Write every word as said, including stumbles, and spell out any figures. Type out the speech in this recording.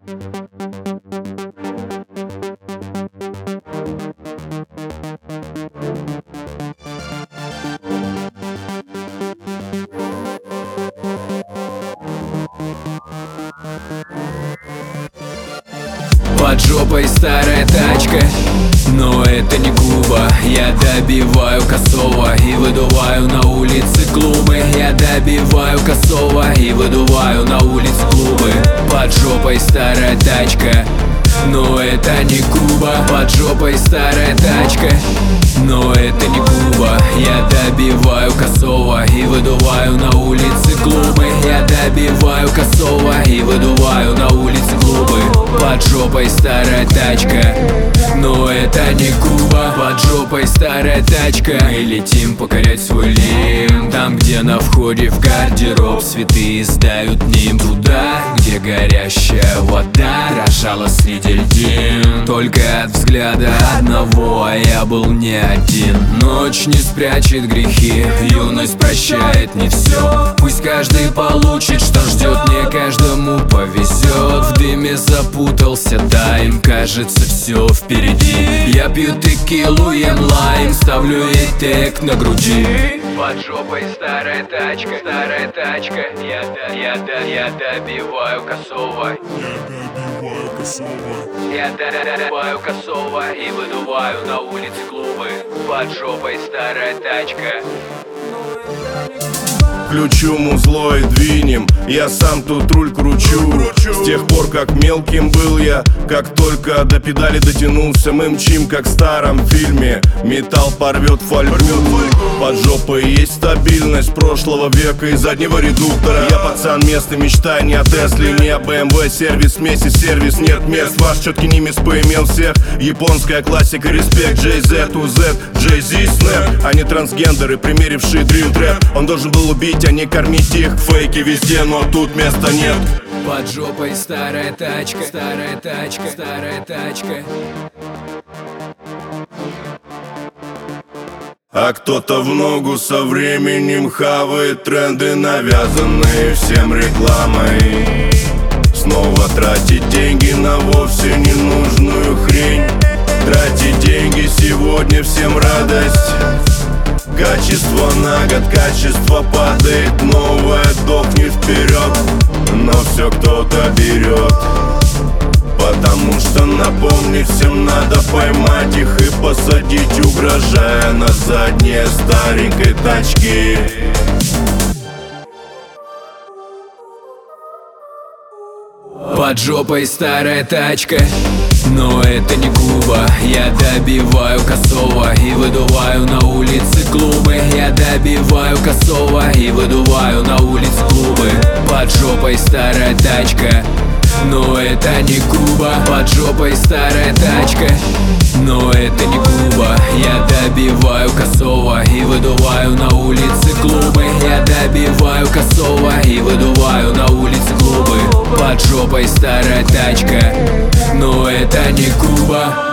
Под жопой старая тачка, но это не Куба. Я добиваю косого и выдуваю на улице клубы. Я добиваю косого и выдуваю на улице клубы. Под жопой старая тачка, но это не Куба. Под жопой старая тачка, но это не Куба. Я добиваю косого и выдуваю на улице клубы. Я добиваю косого и выдуваю на улице клубы. Под жопой старая тачка, но это не Куба. Под жопой старая тачка. Мы летим покорять свой Лим. Там, где на входе в гардероб святые сдают ним. Туда, где горящая вода дрожала среди льдин. Только от взгляда одного я был не один. Ночь не спрячет грехи, юность прощает не все. Пусть каждый получит, что ждет, не каждому повезет. В дыме запутался тайм, кажется все впереди. Я пью текилу, ем лайм, ставлю ей тег на груди. Под жопой старая тачка, старая тачка. Я, да, я, да, я добиваю косого. Я добиваю косого и выдуваю на улице клубы. Под жопой старая тачка. Включу музло и двинем, я сам тут руль кручу. С тех пор, как мелким был я, как только до педали дотянулся, мы мчим, как в старом фильме. Металл порвет фольгу. Под жопой есть стабильность прошлого века и заднего редуктора. Я пацан местный, мечтай не о Тесле, не о бэ эм вэ. Сервис, смеси, сервис, нет мест. Ваш четкий немец поимел всех. Японская классика, респект. Джей зет, у зет, Джей зи, Снэп. Они трансгендеры, примерившие дрил трэп. Он должен был убить, а не кормить их. Фейки везде, но тут места нет. Под жопой старая тачка, старая тачка, старая тачка. А кто-то в ногу со временем хавает тренды, навязанные всем рекламой. Снова тратить деньги на вовсе ненужную хрень. Тратить деньги сегодня всем радость. Качество на год, качество падает, новое дохнет вперед. Но все кто-то берет, потому что напомнить всем надо поймать их и посадить, угрожая на задние старенькой тачки. Под жопой старая тачка, но это не Куба. Я добиваю косого и выдуваю на улице клубы. Я добиваю косого и выдуваю на улице клубы. Под жопой старая тачка, но это не Куба. Под жопой старая тачка, но это не Куба. Я добиваю косого и выдуваю на улице клубы. Я добиваю косого и выдуваю на улице клубы. Под жопой старая тачка, но это не Куба.